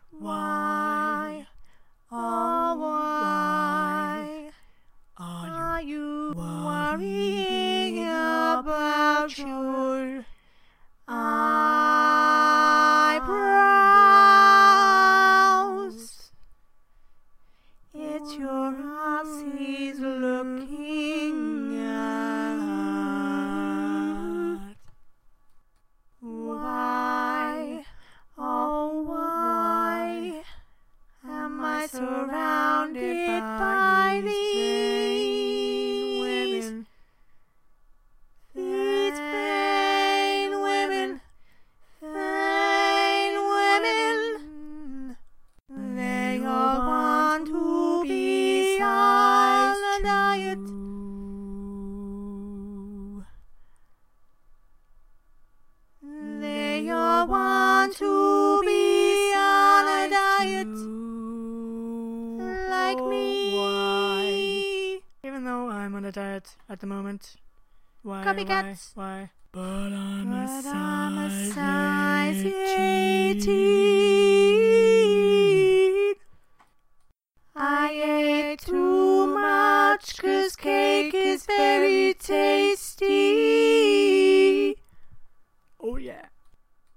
Why, oh why are you worrying about your eyebrows? It's your eyes he's looking at. Why, oh why am I surrounded by these women? These vain women, vain women. They all want to be on a diet. They all want to be on a diet like me. Why? Even though I'm on a diet at the moment. Why? Copycats. Why? But I'm a But I'm a size